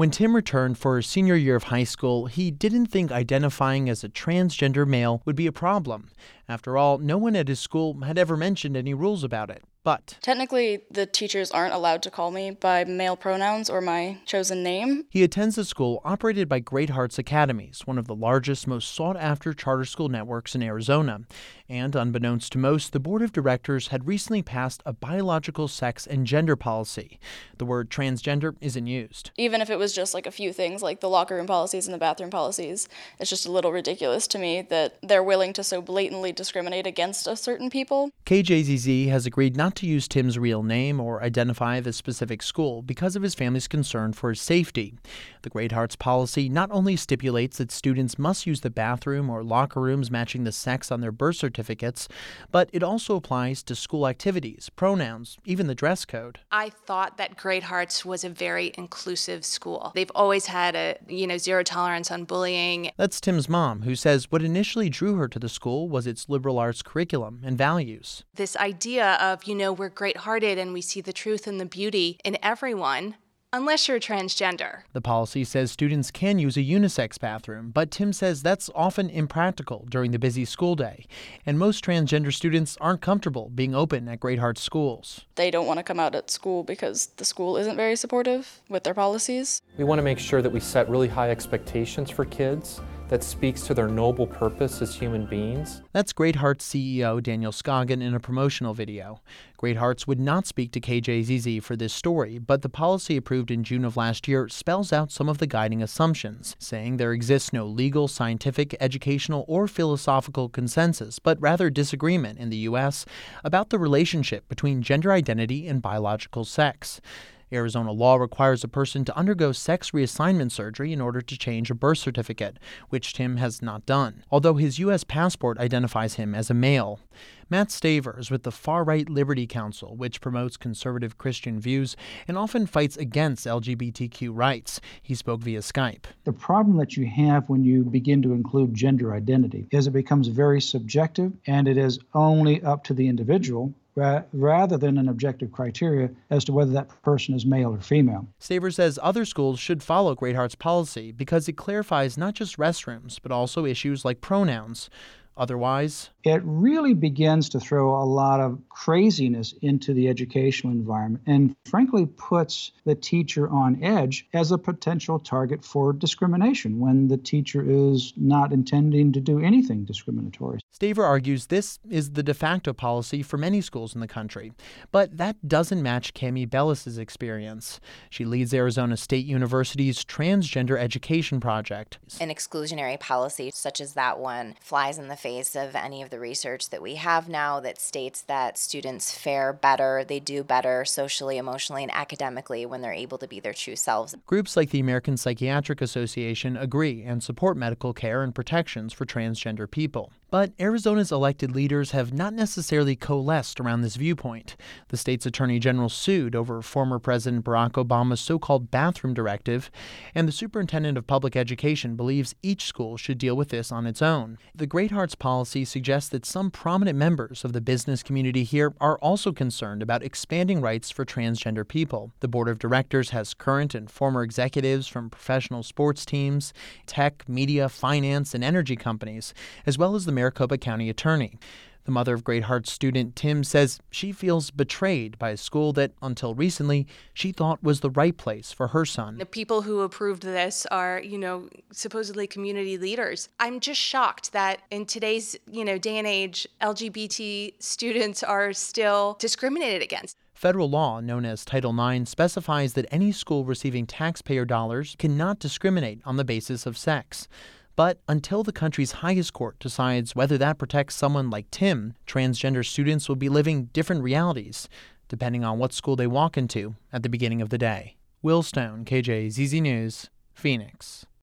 When Tim returned for his senior year of high school, he didn't think identifying as a transgender male would be a problem. After all, no one at his school had ever mentioned any rules about it. But technically, the teachers aren't allowed to call me by male pronouns or my chosen name. He attends a school operated by Great Hearts Academies, one of the largest, most sought-after charter school networks in Arizona. And unbeknownst to most, the board of directors had recently passed a biological sex and gender policy. The word transgender isn't used. Even if it was just like a few things, like the locker room policies and the bathroom policies, it's just a little ridiculous to me that they're willing to so blatantly discriminate against a certain people. KJZZ has agreed not to use Tim's real name or identify the specific school because of his family's concern for his safety. The Great Hearts policy not only stipulates that students must use the bathroom or locker rooms matching the sex on their birth certificates, but it also applies to school activities, pronouns, even the dress code. I thought that Great Hearts was a very inclusive school. They've always had a, zero tolerance on bullying. That's Tim's mom, who says what initially drew her to the school was its liberal arts curriculum and values. This idea of, we're great-hearted and we see the truth and the beauty in everyone, unless you're transgender. The policy says students can use a unisex bathroom, but Tim says that's often impractical during the busy school day, and most transgender students aren't comfortable being open at Great Hearts schools. They don't want to come out at school because the school isn't very supportive with their policies. We want to make sure that we set really high expectations for kids that speaks to their noble purpose as human beings. That's Great Hearts CEO Daniel Scoggin in a promotional video. Great Hearts would not speak to KJZZ for this story, but the policy approved in June of last year spells out some of the guiding assumptions, saying there exists no legal, scientific, educational, or philosophical consensus, but rather disagreement in the U.S. about the relationship between gender identity and biological sex. Arizona law requires a person to undergo sex reassignment surgery in order to change a birth certificate, which Tim has not done, although his U.S. passport identifies him as a male. Matt Staver is with the Far-Right Liberty Council, which promotes conservative Christian views and often fights against LGBTQ rights. He spoke via Skype. The problem that you have when you begin to include gender identity is it becomes very subjective, and it is only up to the individual rather than an objective criteria as to whether that person is male or female. Staver says other schools should follow Great Hearts policy because it clarifies not just restrooms, but also issues like pronouns. Otherwise, it really begins to throw a lot of craziness into the educational environment and frankly puts the teacher on edge as a potential target for discrimination when the teacher is not intending to do anything discriminatory. Staver argues this is the de facto policy for many schools in the country, but that doesn't match Cami Bellis's experience. She leads Arizona State University's Transgender Education Project. An exclusionary policy such as that one flies in the face of any of the research that we have now that states that students fare better, they do better socially, emotionally, and academically when they're able to be their true selves. Groups like the American Psychiatric Association agree and support medical care and protections for transgender people. But Arizona's elected leaders have not necessarily coalesced around this viewpoint. The state's attorney general sued over former President Barack Obama's so-called bathroom directive, and the superintendent of public education believes each school should deal with this on its own. The Great Hearts policy suggests that some prominent members of the business community here are also concerned about expanding rights for transgender people. The board of directors has current and former executives from professional sports teams, tech, media, finance, and energy companies, as well as the Maricopa County attorney. The mother of Great Hearts student Tim says she feels betrayed by a school that, until recently, she thought was the right place for her son. The people who approved this are, supposedly community leaders. I'm just shocked that in today's, day and age, LGBT students are still discriminated against. Federal law, known as Title IX, specifies that any school receiving taxpayer dollars cannot discriminate on the basis of sex. But until the country's highest court decides whether that protects someone like Tim, transgender students will be living different realities, depending on what school they walk into at the beginning of the day. Will Stone, KJZZ News, Phoenix.